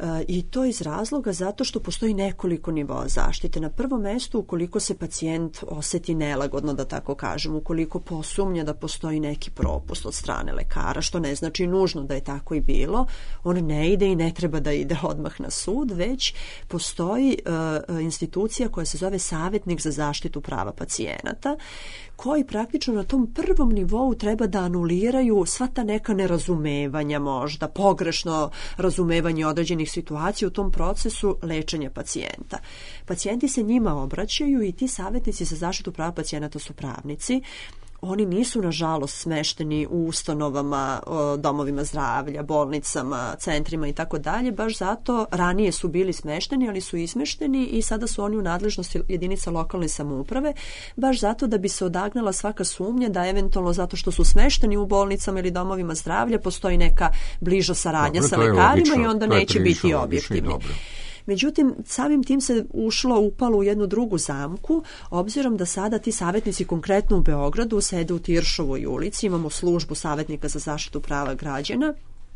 I to iz razloga zato što postoji nekoliko nivoa zaštite. Na prvom mestu ukoliko se pacijent oseti nelagodno, da tako kažem, ukoliko posumnja da postoji neki propust od strane lekara, što ne znači nužno da je tako i bilo, on ne ide i ne treba da ide odmah na sud, već postoji uh, institucija koja se zove Savjetnik za zaštitu prava pacijenata, koji praktično na tom prvom nivou treba da anuliraju sva ta neka nerazumevanja, možda pogrešno razumevanje određenih situacija u tom procesu lečenja pacijenta. Pacijenti se njima obraćaju i ti savjetnici za zaštitu prava pacijenata su pravnici. Oni nisu, nažalost, smešteni u ustanovama, domovima zdravlja, bolnicama, centrima i tako dalje, baš zato ranije su bili smešteni, ali su izmešteni i sada su oni u nadležnosti jedinica lokalne samouprave, baš zato da bi se odagnala svaka sumnja da eventualno zato što su smešteni u bolnicama ili domovima zdravlja postoji neka bliža saradnja dobro, sa lekarima logično, i onda neće biti objektivni. Međutim, samim tim se ušlo, upalo u jednu drugu zamku, obzirom da sada ti savjetnici konkretno u Beogradu sede u Tiršovoj ulici, imamo službu savjetnika za zaštitu prava građana,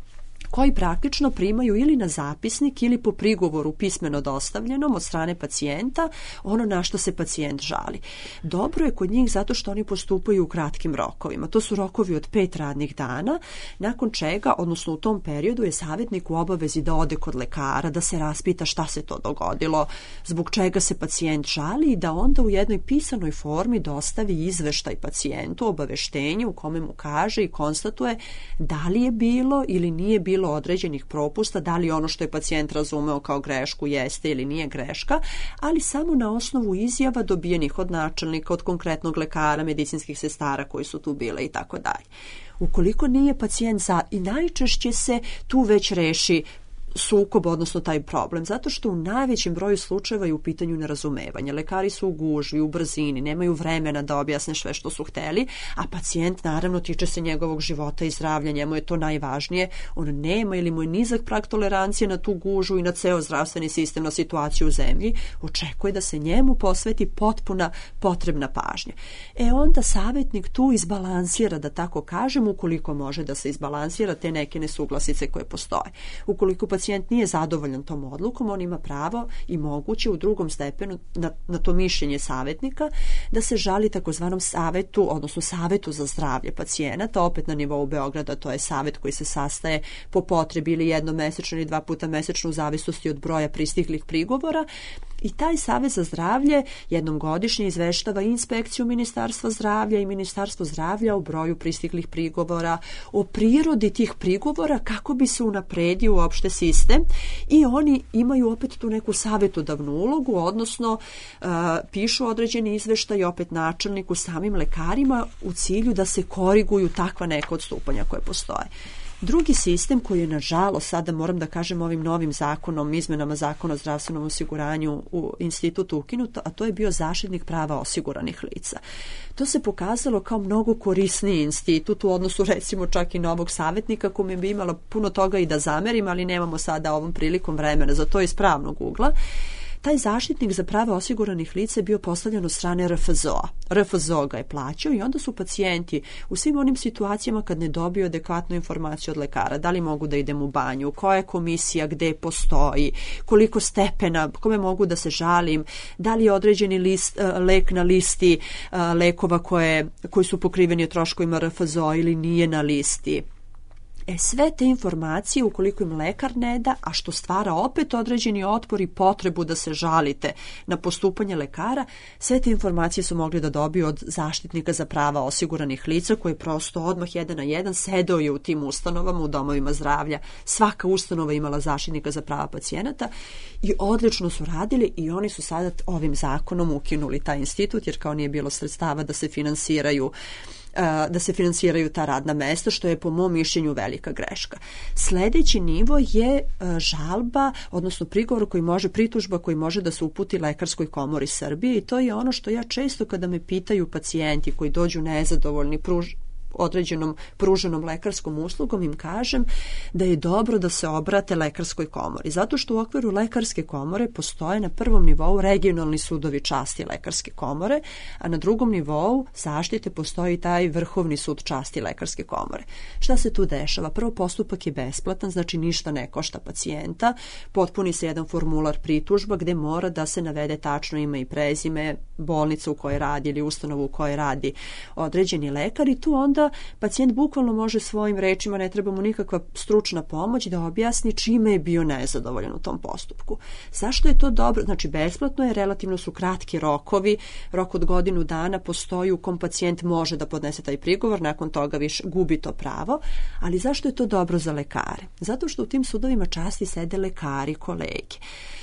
koji praktično primaju ili na zapisnik ili po prigovoru pismeno dostavljenom od strane pacijenta ono na što se pacijent žali. Dobro je kod njih zato što oni postupaju u kratkim rokovima. To su rokovi od pet radnih dana, nakon čega, odnosno u tom periodu, je savjetnik u obavezi da ode kod lekara, da se raspita šta se to dogodilo, zbog čega se pacijent žali i da onda u jednoj pisanoj formi dostavi izveštaj pacijentu, obaveštenje u kome mu kaže i konstatuje da li je bilo ili nije bilo određenih propusta, da li ono što je pacijent razumeo kao grešku jeste ili nije greška, ali samo na osnovu izjava dobijenih od načelnika, od konkretnog lekara, medicinskih sestara koji su tu bile i tako dalje. Ukoliko nije pacijent za, i najčešće se tu već reši sukob, odnosno taj problem, zato što u najvećem broju slučajeva je u pitanju nerazumevanja. Lekari su u gužvi, u brzini, nemaju vremena da objasne sve što su hteli, a pacijent naravno tiče se njegovog života i zdravlja, njemu je to najvažnije, on nema ili mu je nizak prag tolerancije na tu gužu i na ceo zdravstveni sistem, na situaciju u zemlji, očekuje da se njemu posveti potpuna potrebna pažnja. E onda savjetnik tu izbalansira, da tako kažem, ukoliko može da se izbalansira te neke nesuglasice koje postoje. Ukoliko pacijent nije zadovoljan tom odlukom, on ima pravo i moguće u drugom stepenu na, na to mišljenje savjetnika da se žali takozvanom savetu, odnosno savetu za zdravlje pacijenata, opet na nivou Beograda, to je savet koji se sastaje po potrebi ili jednom mesečno ili dva puta mesečno u zavisnosti od broja pristiglih prigovora. I taj Savet za zdravlje jednom godišnje izveštava inspekciju Ministarstva zdravlja i Ministarstvo zdravlja o broju pristiglih prigovora, o prirodi tih prigovora kako bi se unapredio uopšte sistem i oni imaju opet tu neku savjetodavnu ulogu, odnosno uh, pišu određeni izveštaj opet načelniku, samim lekarima u cilju da se koriguju takva neka odstupanja koje postoje. Drugi sistem koji je nažalost sada moram da kažem ovim novim zakonom, izmenama zakona o zdravstvenom osiguranju u institutu ukinuto, a to je bio zaštitnik prava osiguranih lica. To se pokazalo kao mnogo korisniji institut u odnosu recimo čak i novog savjetnika kome bi imala puno toga i da zamerim, ali nemamo sada ovom prilikom vremena za to iz pravnog ugla. Taj zaštitnik za prava osiguranih lica je bio postavljen od strane R F Z O-a. R F Z O ga je plaćao i onda su pacijenti u svim onim situacijama kad ne dobiju adekvatnu informaciju od lekara, da li mogu da idem u banju, koja je komisija, gde postoji, koliko stepena, kome mogu da se žalim, da li je određeni list, lek na listi lekova koje, koji su pokriveni troškovima R F Z O-a ili nije na listi. E, sve te informacije, ukoliko im lekar ne da, a što stvara opet određeni otpor i potrebu da se žalite na postupanje lekara, sve te informacije su mogli da dobiju od zaštitnika za prava osiguranih lica, koji je prosto odmah jedan na jedan sedeo je u tim ustanovama, u domovima zdravlja. Svaka ustanova imala zaštitnika za prava pacijenata i odlično su radili i oni su sada ovim zakonom ukinuli taj institut, jer kao nije bilo sredstava da se finansiraju da se finansiraju ta radna mesta, što je po mom mišljenju velika greška. Sljedeći nivo je žalba, odnosno prigovor koji može, pritužba koji može da se uputi Lekarskoj komori Srbije, i to je ono što ja često kada me pitaju pacijenti koji dođu nezadovoljni pruž određenom pruženom lekarskom uslugom, im kažem da je dobro da se obrate Lekarskoj komori, zato što u okviru Lekarske komore postoje na prvom nivou regionalni sudovi časti Lekarske komore, a na drugom nivou zaštite postoji taj Vrhovni sud časti Lekarske komore. Šta se tu dešava? Prvo, postupak je besplatan, znači ništa ne košta pacijenta, potpuni se jedan formular pritužba gde mora da se navede tačno ime i prezime, bolnica u kojoj radi ili ustanovu u kojoj radi određeni lekar, i tu onda pacijent bukvalno može svojim rečima, ne treba mu nikakva stručna pomoć, da objasni čime je bio nezadovoljan u tom postupku. Zašto je to dobro? Znači, besplatno je, relativno su kratki rokovi, rok od godinu dana postoji u kom pacijent može da podnese taj prigovor, nakon toga više gubi to pravo, ali zašto je to dobro za lekare? Zato što u tim sudovima časti sede lekari, kolege.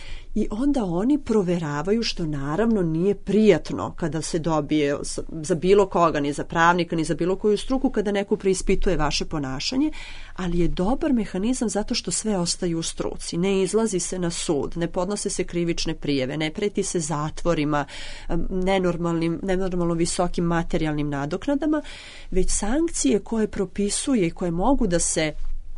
I onda oni proveravaju, što naravno nije prijatno kada se dobije za bilo koga, ni za pravnika, ni za bilo koju struku, kada neko preispituje vaše ponašanje, ali je dobar mehanizam zato što sve ostaje u struci. Ne izlazi se na sud, ne podnose se krivične prijeve, ne preti se zatvorima, nenormalnim, nenormalno visokim materijalnim nadoknadama, već sankcije koje propisuje i koje mogu da se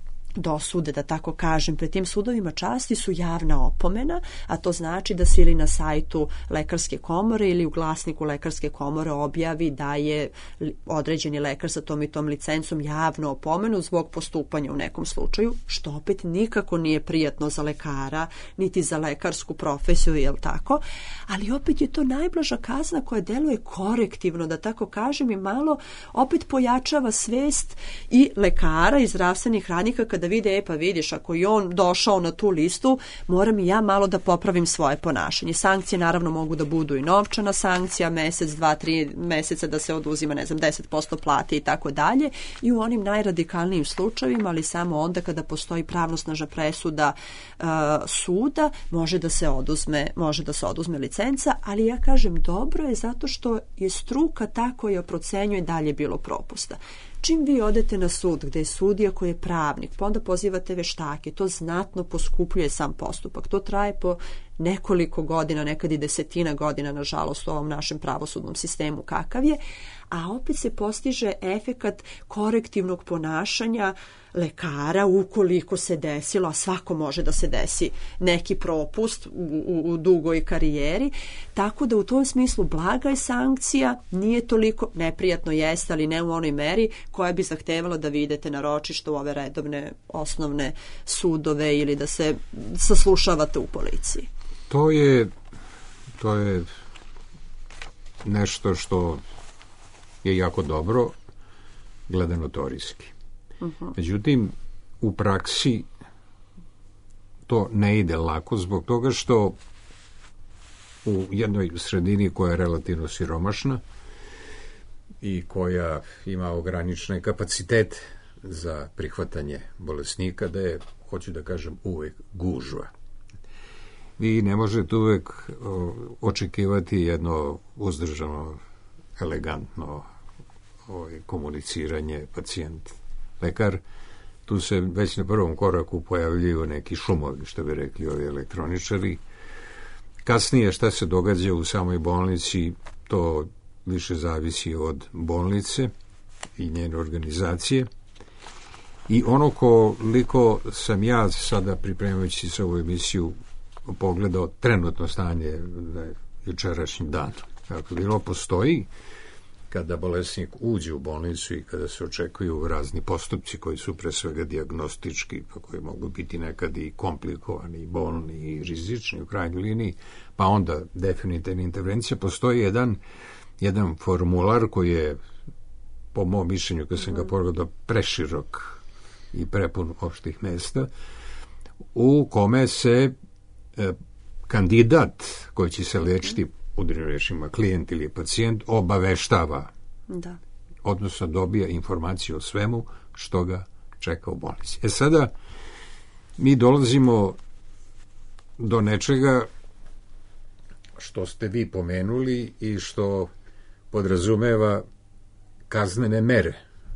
dosude, da tako kažem, pred tim sudovima časti su javna opomena, a to znači da se ili na sajtu Lekarske komore ili u glasniku Lekarske komore objavi da je određeni lekar sa tom i tom licencom javno opomenu zbog postupanja u nekom slučaju, što opet nikako nije prijatno za lekara, niti za lekarsku profesiju, jel tako? Ali opet je to najblaža kazna koja deluje korektivno, da tako kažem, i malo opet pojačava svest i lekara i zdravstvenih radnika kada da vide, e pa vidiš, ako je on došao na tu listu, moram i ja malo da popravim svoje ponašanje. Sankcije naravno mogu da budu i novčana sankcija, mesec, dva, tri meseca da se oduzima, ne znam, deset posto plate i tako dalje, i u onim najradikalnijim slučajevima, ali samo onda kada postoji pravnosnažna presuda uh, suda, može da se oduzme, može da se oduzme licenca, ali ja kažem dobro je zato što je struka ta koja procenjuje da li je bilo propusta. Čim vi odete na sud gde je sudija koji je pravnik, pa onda pozivate veštake, to znatno poskupljuje sam postupak. To traje po nekoliko godina, nekad i desetina godina, nažalost, u ovom našem pravosudnom sistemu kakav je, a opet se postiže efekat korektivnog ponašanja lekara ukoliko se desilo, a svako može da se desi neki propust u, u, u dugoj karijeri, tako da u tom smislu blaga je sankcija, nije toliko, neprijatno jeste, ali ne u onoj meri koja bi zahtevala da vi idete na ročište u ove redovne osnovne sudove ili da se saslušavate u policiji. To je, to je nešto što je jako dobro gledano teorijski. Uh-huh. Međutim, u praksi to ne ide lako zbog toga što u jednoj sredini koja je relativno siromašna i koja ima ograničene kapacitete za prihvatanje bolesnika, da je, hoću da kažem, uvek gužva. Vi ne možete uvek o, očekivati jedno uzdržano, elegantno o, komuniciranje pacijent-lekar. Tu se već na prvom koraku pojavljuju neki šumovi, što bi rekli ovi elektroničari. Kasnije šta se događa u samoj bolnici, to više zavisi od bolnice i njene organizacije. I ono koliko sam ja sada pripremajući se ovu emisiju pogledao trenutno stanje na jučerašnji dan. Kako bilo postoji kada bolesnik uđe u bolnicu i kada se očekuju razni postupci koji su pre svega dijagnostički, pa koji mogu biti nekad i komplikovani, i bolni, i rizični u krajnjoj liniji, pa onda definitivna intervencija, postoji jedan, jedan formular koji je, po mom mišljenju, kad sam ga pogledao, preširok i prepun opštih mesta, u kome se e, kandidat koji će se lečiti, u drugim rečima klijent ili pacijent, obaveštava, da. odnosno dobija informaciju o svemu što ga čeka u bolnici. E sada mi dolazimo do nečega što ste vi pomenuli i što podrazumeva kaznene mere.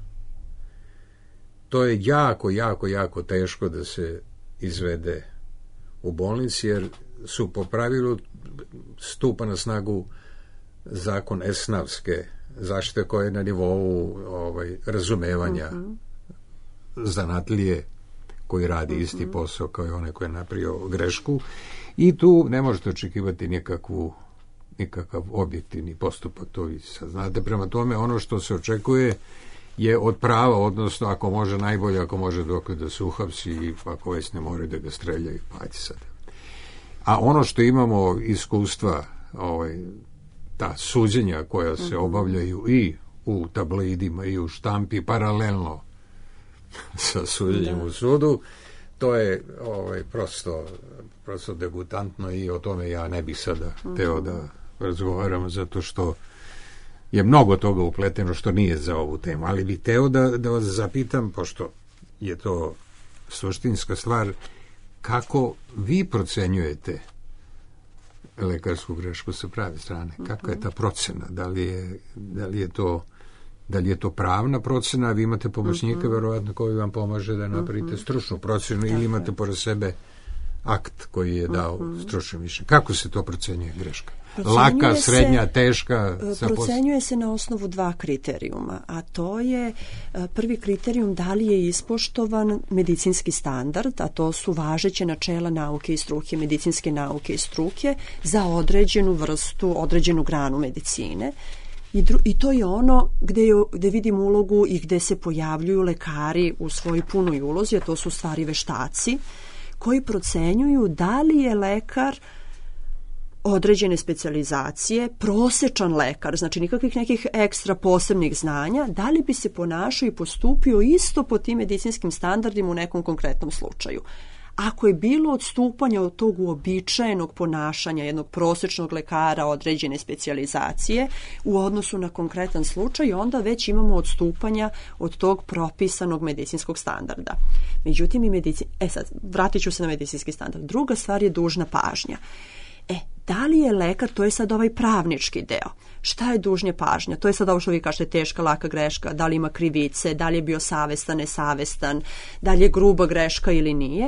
To je jako, jako, jako teško da se izvede u bolnici, jer su po pravilu stupa na snagu zakon esnavske zaštite koja je na nivou ovaj, razumevanja uh-huh. zanatlije koji radi uh-huh. isti posao kao i onaj koji je napravio grešku, i tu ne možete očekivati nikakvu nikakav objektivni postupak, to vi sad znate. Prema tome, ono što se očekuje je od prava, odnosno ako može najbolje, ako može dok da se uhapsi, i ako već ne moraju da ga streljaju, pa ajde sad. A ono što imamo iskustva, ovaj, ta suđenja koja se obavljaju i u tabloidima i u štampi paralelno sa suđenjem da. u sudu, to je ovaj, prosto, prosto degutantno, i o tome ja ne bih sada mm-hmm. teo da razgovaram, zato što je mnogo toga upleteno što nije za ovu temu, ali bih teo da, da vas zapitam, pošto je to suštinska stvar, kako vi procenjujete lekarsku grešku sa prave strane? Kakva je ta procena? Da li je, da li je to da li je to pravna procena, a vi imate pomoćnika mm-hmm. verovatno koji vam pomaže da napravite mm-hmm. stručnu procenu, tako ili imate pored sebe akt koji je dao mm-hmm. stručno mišljenje. Kako se to procenjuje greška? Laka, srednja, teška? Procenjuje se na osnovu dva kriterijuma, a to je prvi kriterijum da li je ispoštovan medicinski standard, a to su važeće načela nauke i struke, medicinske nauke i struke za određenu vrstu, određenu granu medicine. I, dru, I to je ono gde, je, gde vidim ulogu i gde se pojavljuju lekari u svojoj punoj ulozi, a to su stvari veštaci, koji procenjuju da li je lekar određene specijalizacije, prosečan lekar, znači nikakvih nekih ekstra posebnih znanja, da li bi se ponašao i postupio isto po tim medicinskim standardima u nekom konkretnom slučaju. Ako je bilo odstupanja od tog uobičajenog ponašanja jednog prosečnog lekara određene specijalizacije u odnosu na konkretan slučaj, onda već imamo odstupanja od tog propisanog medicinskog standarda. Međutim, i medicin... e sad, vratit ću se na medicinski standard. Druga stvar je dužna pažnja. E, da li je lekar, to je sad ovaj pravnički deo. Šta je dužnja pažnja? To je sad ovo što vi kažete, teška, laka greška, da li ima krivice, da li je bio savestan, nesavestan, da li je gruba greška ili nije.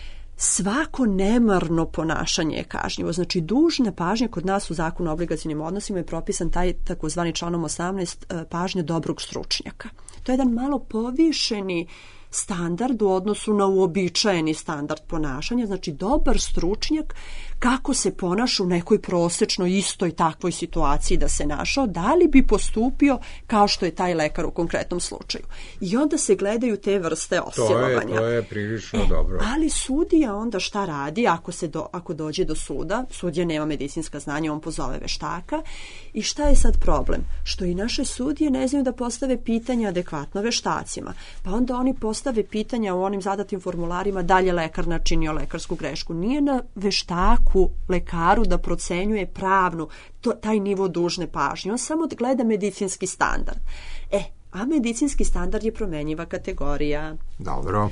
Svako nemarno ponašanje je kažnjivo. Znači, dužna pažnja kod nas u zakonu o obligacionim odnosima je propisan taj takozvani članom osamnaest pažnja dobrog stručnjaka. To je jedan malo povišeni standard u odnosu na uobičajeni standard ponašanja, znači dobar stručnjak kako se ponaša u nekoj prosečnoj istoj takvoj situaciji da se našao, da li bi postupio kao što je taj lekar u konkretnom slučaju. I onda se gledaju te vrste osjelovanja. To je, to je prilično e, dobro. Ali sudija onda šta radi ako, se do, ako dođe do suda, sudija nema medicinska znanja, on pozove veštaka, i šta je sad problem? Što i naše sudije ne znaju da postave pitanja adekvatno veštacima, pa onda oni postave pitanja u onim zadatim formularima da li je lekar načinio lekarsku grešku. Nije na veštaku, lekaru da procenjuje pravnu to, taj nivo dužne pažnje. On samo gleda medicinski standard. E, a medicinski standard je promenjiva kategorija. Dobro.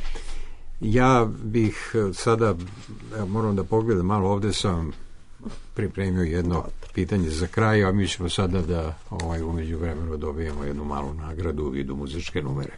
Ja bih sada, ja moram da pogledam malo, ovde sam pripremio jedno Dobro. pitanje za kraj, a mi ćemo sada da ovaj, umeđu vremenu dobijemo jednu malu nagradu u vidu muzičke numere.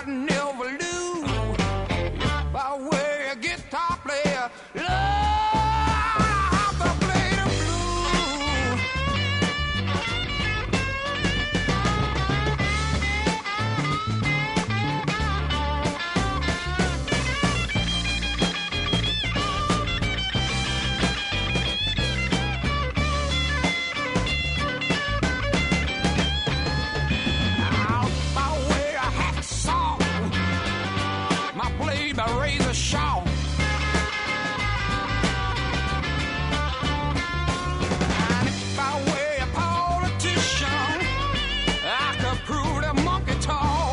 never lose. By way of guitar player, love to play the blues. Out by way of hacksaw, my blade by razor sharp. And if by way of politician, I could prove that monkey talk.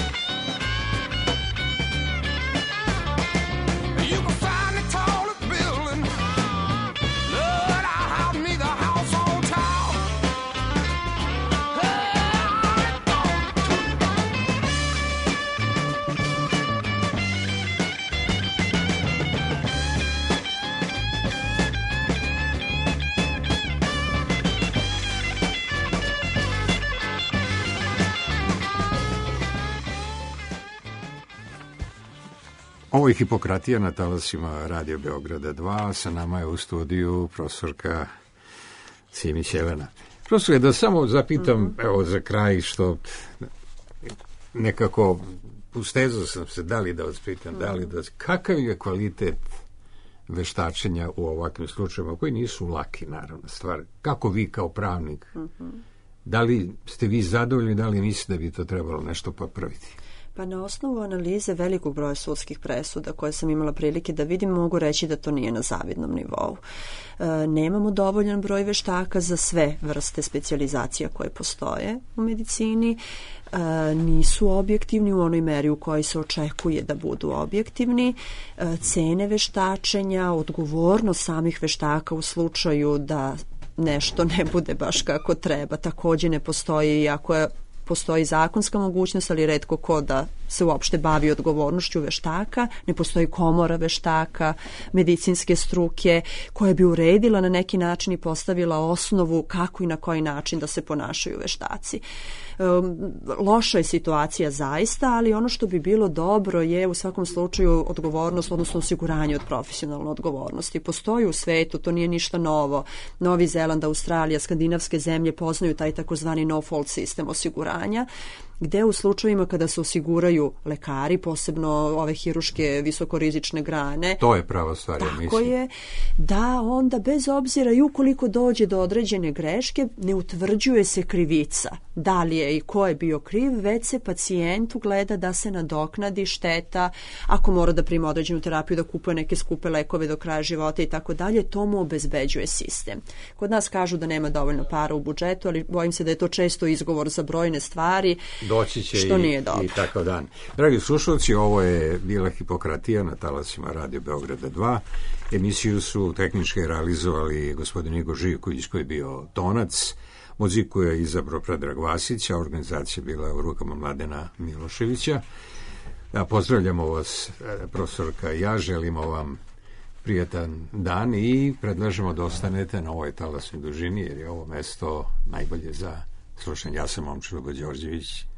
You can find the tallest building, Lord, I'll have me the house on top. Ovo je Hipokratija na talasima Radio Beograda dva. Sa nama je u studiju profesorka Simić Jelena. Profesor, da samo zapitam, mm-hmm. evo za kraj, što nekako ustezao sam se, da li da vas pitam, mm-hmm. da li da... Kakav je kvalitet veštačenja u ovakvim slučajima, koji nisu laki, naravno, stvar? Kako vi kao pravnik, mm-hmm. da li ste vi zadovoljni, da li mislite da bi to trebalo nešto popraviti? Pa na osnovu analize velikog broja sudskih presuda koje sam imala prilike da vidim, mogu reći da to nije na zavidnom nivou. E, nemamo dovoljan broj veštaka za sve vrste specijalizacija koje postoje u medicini. E, nisu objektivni u onoj meri u kojoj se očekuje da budu objektivni. E, cene veštačenja, odgovornost samih veštaka u slučaju da nešto ne bude baš kako treba, takođe ne postoji, iako je postoji zakonska mogućnost, ali retko ko da se uopšte bavi odgovornošću veštaka, ne postoji komora veštaka, medicinske struke koja bi uredila na neki način i postavila osnovu kako i na koji način da se ponašaju veštaci. Um, loša je situacija zaista, ali ono što bi bilo dobro je u svakom slučaju odgovornost, odnosno osiguranje od profesionalne odgovornosti. Postoji u svetu, to nije ništa novo. Novi Zeland, Australija, skandinavske zemlje poznaju taj takozvani no-fault sistem osiguranja, gde u slučajevima kada se osiguraju lekari, posebno ove hiruške visokorizične grane, to je prava stvar, ja mislim. Tako je, da onda bez obzira i ukoliko dođe do određene greške, ne utvrđuje se krivica. Da li je i ko je bio kriv, već se pacijentu gleda da se nadoknadi šteta, ako mora da prima određenu terapiju, da kupuje neke skupe lekove do kraja života i tako dalje, to mu obezbeđuje sistem. Kod nas kažu da nema dovoljno para u budžetu, ali bojim se da je to često izgovor za brojne stvari, doći će što i, nije dobro. I takav dan. Dragi slušalci, ovo je bila Hipokratija na talasima Radio Beograda dva. Emisiju su tehnički realizovali gospodin Igor Živković, koji je bio tonac. Muziku je izabrao Predrag Vasić, a organizacija bila u rukama Mladena Miloševića. Ja, pozdravljamo vas, profesorka, ja želimo vam prijatan dan i predlažemo da ostanete na ovoj talasnoj dužini, jer je ovo mesto najbolje za slušanje. Ja sam Momčilo Đorđević.